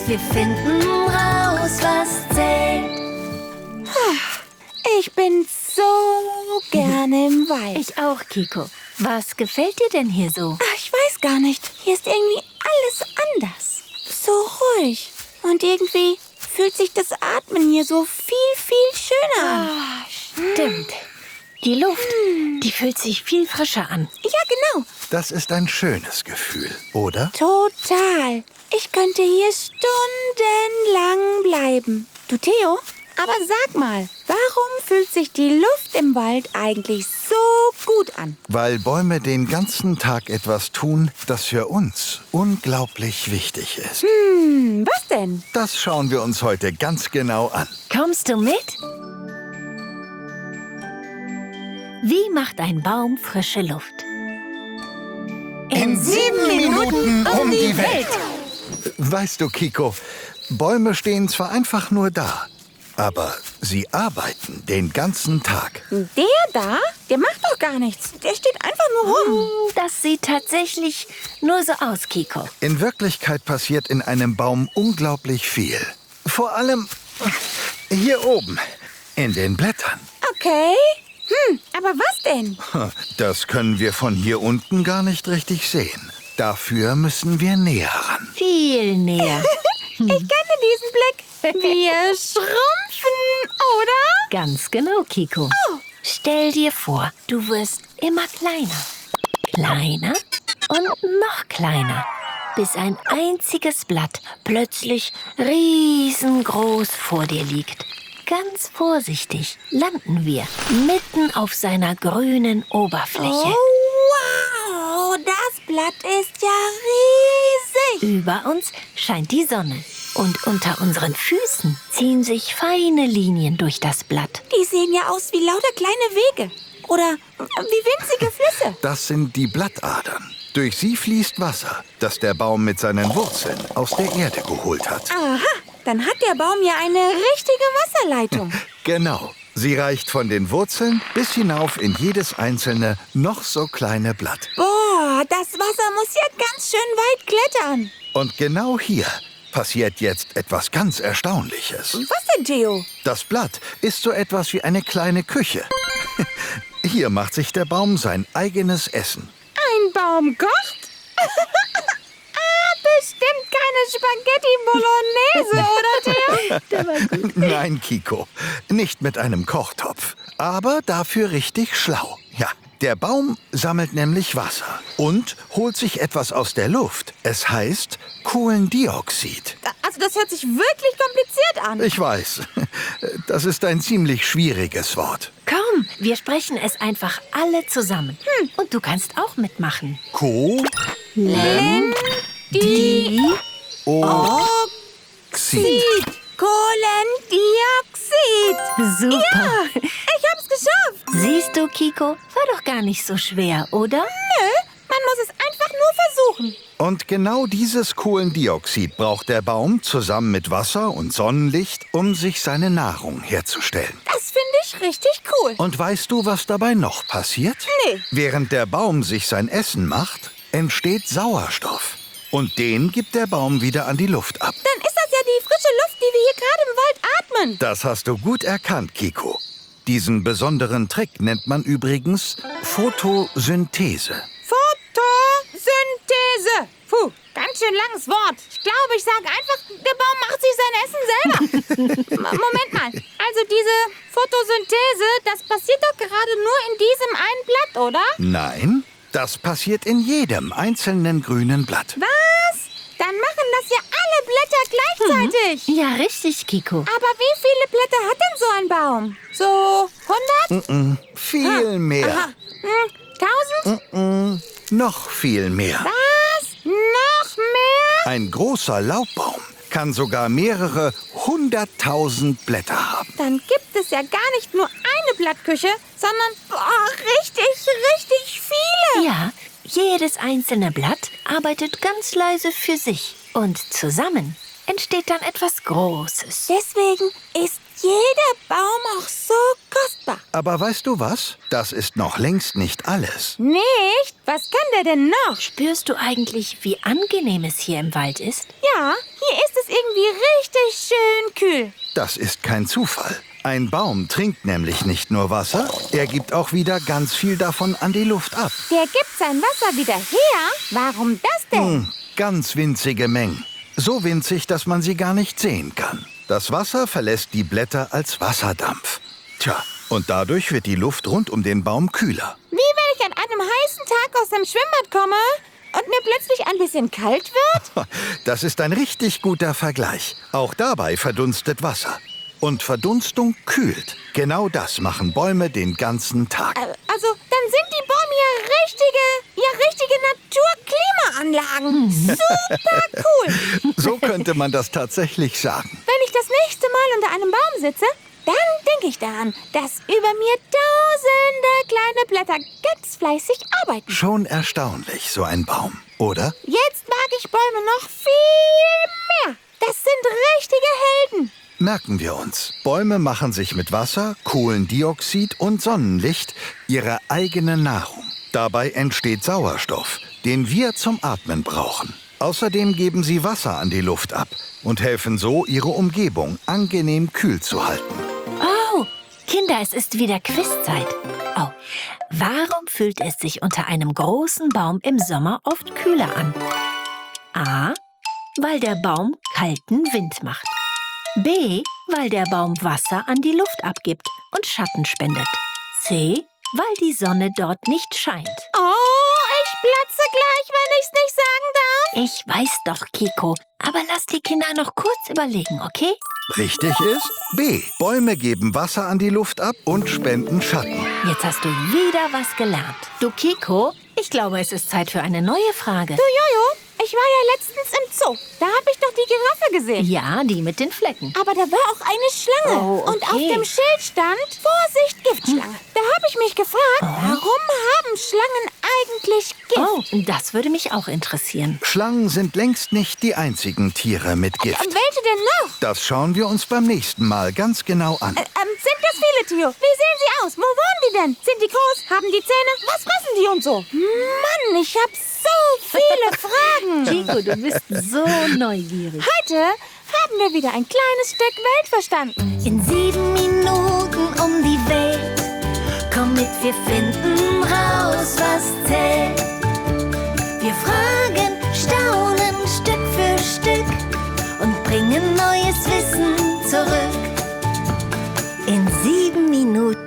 Wir finden raus, was zählt. Ich bin so gerne im Wald. Ich auch, Kiko. Was gefällt dir denn hier so? Ich weiß gar nicht. Hier ist irgendwie alles anders. So ruhig. Und irgendwie fühlt sich das Atmen hier so viel schöner an. Stimmt. Die Luft, die fühlt sich viel frischer an. Ja, genau. Das ist ein schönes Gefühl, oder? Total. Ich könnte hier stundenlang bleiben. Du, Theo, aber sag mal, warum fühlt sich die Luft im Wald eigentlich so gut an? Weil Bäume den ganzen Tag etwas tun, das für uns unglaublich wichtig ist. Was denn? Das schauen wir uns heute ganz genau an. Kommst du mit? Wie macht ein Baum frische Luft? In 7 Minuten um die Welt. Weißt du, Kiko, Bäume stehen zwar einfach nur da, aber sie arbeiten den ganzen Tag. Der da? Der macht doch gar nichts. Der steht einfach nur rum. Das sieht tatsächlich nur so aus, Kiko. In Wirklichkeit passiert in einem Baum unglaublich viel. Vor allem hier oben, in den Blättern. Okay. Aber was denn? Das können wir von hier unten gar nicht richtig sehen. Dafür müssen wir näher ran. Viel näher. Ich kenne diesen Blick. Wir schrumpfen, oder? Ganz genau, Kiko. Stell dir vor, du wirst immer kleiner. Kleiner und noch kleiner. Bis ein einziges Blatt plötzlich riesengroß vor dir liegt. Ganz vorsichtig landen wir mitten auf seiner grünen Oberfläche. Oh, wow, das Blatt ist ja riesig. Über uns scheint die Sonne. Und unter unseren Füßen ziehen sich feine Linien durch das Blatt. Die sehen ja aus wie lauter kleine Wege. Oder wie winzige Flüsse. Das sind die Blattadern. Durch sie fließt Wasser, das der Baum mit seinen Wurzeln aus der Erde geholt hat. Aha, dann hat der Baum ja eine richtige Wasserleitung. Genau. Sie reicht von den Wurzeln bis hinauf in jedes einzelne, noch so kleine Blatt. Boah, das Wasser muss ja ganz schön weit klettern. Und genau hier passiert jetzt etwas ganz Erstaunliches. Was denn, Theo? Das Blatt ist so etwas wie eine kleine Küche. Hier macht sich der Baum sein eigenes Essen. Ein Baum kocht? Bestimmt keine Spaghetti Bolognese, oder, Theo? Der war gut. Nein, Kiko, nicht mit einem Kochtopf, aber dafür richtig schlau. Ja, der Baum sammelt nämlich Wasser und holt sich etwas aus der Luft. Es heißt Kohlendioxid. Also das hört sich wirklich kompliziert an. Ich weiß, das ist ein ziemlich schwieriges Wort. Komm, wir sprechen es einfach alle zusammen. Und du kannst auch mitmachen. Kohlendioxid. Kohlendioxid. Super. Ja, ich hab's geschafft. Siehst du, Kiko, war doch gar nicht so schwer, oder? Nö, man muss es einfach nur versuchen. Und genau dieses Kohlendioxid braucht der Baum zusammen mit Wasser und Sonnenlicht, um sich seine Nahrung herzustellen. Das finde ich richtig cool. Und weißt du, was dabei noch passiert? Nee. Während der Baum sich sein Essen macht, entsteht Sauerstoff. Und den gibt der Baum wieder an die Luft ab. Dann ist das ja die frische Luft, die wir hier gerade im Wald atmen. Das hast du gut erkannt, Kiko. Diesen besonderen Trick nennt man übrigens Photosynthese. Photosynthese. Puh, ganz schön langes Wort. Ich glaube, ich sage einfach, der Baum macht sich sein Essen selber. Moment mal. Also diese Photosynthese, das passiert doch gerade nur in diesem einen Blatt, oder? Nein, das passiert in jedem einzelnen grünen Blatt. Was? Dann machen das ja alle Blätter gleichzeitig. Ja, richtig, Kiko. Aber wie viele Blätter hat denn so ein Baum? So 100? Viel mehr. Aha. 1000? Noch viel mehr. Was? Noch mehr? Ein großer Laubbaum kann sogar mehrere 100.000 Blätter haben. Dann gibt es ja gar nicht nur eine Blattküche, sondern richtig viele. Ja, jedes einzelne Blatt arbeitet ganz leise für sich. Und zusammen entsteht dann etwas Großes. Deswegen ist jeder Baum auch so kostbar. Aber weißt du was? Das ist noch längst nicht alles. Nicht? Was kann der denn noch? Spürst du eigentlich, wie angenehm es hier im Wald ist? Ja, hier ist es irgendwie irgendwie richtig schön kühl. Das ist kein Zufall. Ein Baum trinkt nämlich nicht nur Wasser, er gibt auch wieder ganz viel davon an die Luft ab. Der gibt sein Wasser wieder her? Warum das denn? Ganz winzige Mengen. So winzig, dass man sie gar nicht sehen kann. Das Wasser verlässt die Blätter als Wasserdampf. Tja, und dadurch wird die Luft rund um den Baum kühler. Wie wenn ich an einem heißen Tag aus dem Schwimmbad komme und mir plötzlich ein bisschen kalt wird? Das ist ein richtig guter Vergleich. Auch dabei verdunstet Wasser. Und Verdunstung kühlt. Genau das machen Bäume den ganzen Tag. Also, dann sind die Bäume ja richtige Naturklimaanlagen. Super cool. So könnte man das tatsächlich sagen. Wenn ich das nächste Mal unter einem Baum sitze, dann denke ich daran, dass über mir tausende kleine Blätter ganz fleißig arbeiten. Schon erstaunlich, so ein Baum, oder? Jetzt mag ich Bäume noch viel mehr. Das sind richtige Helden. Merken wir uns. Bäume machen sich mit Wasser, Kohlendioxid und Sonnenlicht ihre eigene Nahrung. Dabei entsteht Sauerstoff, den wir zum Atmen brauchen. Außerdem geben sie Wasser an die Luft ab und helfen so, ihre Umgebung angenehm kühl zu halten. Oh, Kinder, es ist wieder Quizzeit. Oh, warum fühlt es sich unter einem großen Baum im Sommer oft kühler an? A, weil der Baum kalten Wind macht. B, weil der Baum Wasser an die Luft abgibt und Schatten spendet. C, weil die Sonne dort nicht scheint. Oh, ich platze gleich, wenn ich's nicht sagen darf. Ich weiß doch, Kiko, aber lass die Kinder noch kurz überlegen, okay? Richtig ist B. Bäume geben Wasser an die Luft ab und spenden Schatten. Jetzt hast du wieder was gelernt. Du, Kiko, ich glaube, es ist Zeit für eine neue Frage. Du, Jojo, ich war ja letztens im Zoo. Da habe ich doch die Giraffe gesehen. Ja, die mit den Flecken. Aber da war auch eine Schlange. Oh, okay. Und auf dem Schild stand, Vorsicht, Giftschlange. Da habe ich mich gefragt, warum haben Schlangen eigentlich Gift? Oh, das würde mich auch interessieren. Schlangen sind längst nicht die einzigen Tiere mit Gift. Welche denn noch? Das schauen wir uns beim nächsten Mal ganz genau an. Sind das viele, Theo? Wie sehen sie aus? Wo wohnen die denn? Sind die groß? Haben die Zähne? Was fressen die und so? Mann, ich habe so viele Fragen. Kiko, du bist so neugierig. Heute haben wir wieder ein kleines Stück Welt verstanden. In 7 Minuten um die Welt. Komm mit, wir finden raus, was zählt. Wir fragen, staunen Stück für Stück und bringen neues Wissen zurück. In 7 Minuten